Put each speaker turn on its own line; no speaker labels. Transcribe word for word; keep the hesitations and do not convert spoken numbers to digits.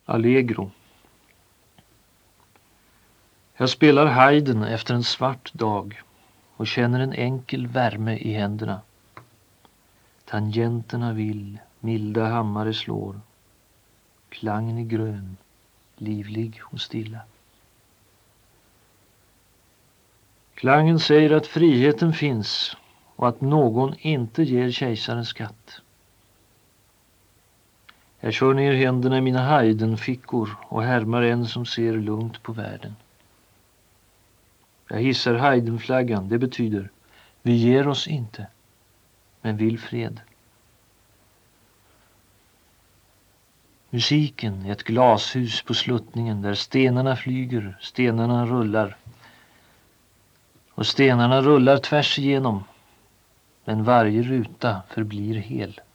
Allegro. Jag spelar Haydn efter en svart dag och känner en enkel värme i händerna. Tangenterna vill, milda hammare slår. Klangen är grön, livlig och stilla. Klangen säger att friheten finns och att någon inte ger kejsaren skatt. Jag kör ner händerna i mina Haydn-fickor och härmar en som ser lugnt på världen. Jag hissar Haydn-flaggan, det betyder vi ger oss inte, men vill fred. Musiken är ett glashus på sluttningen där stenarna flyger, stenarna rullar. Och stenarna rullar tvärs igenom, men varje ruta förblir hel.